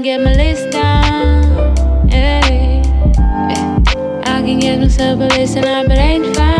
get my list down. Hey, I can get myself a list and I but ain't fine.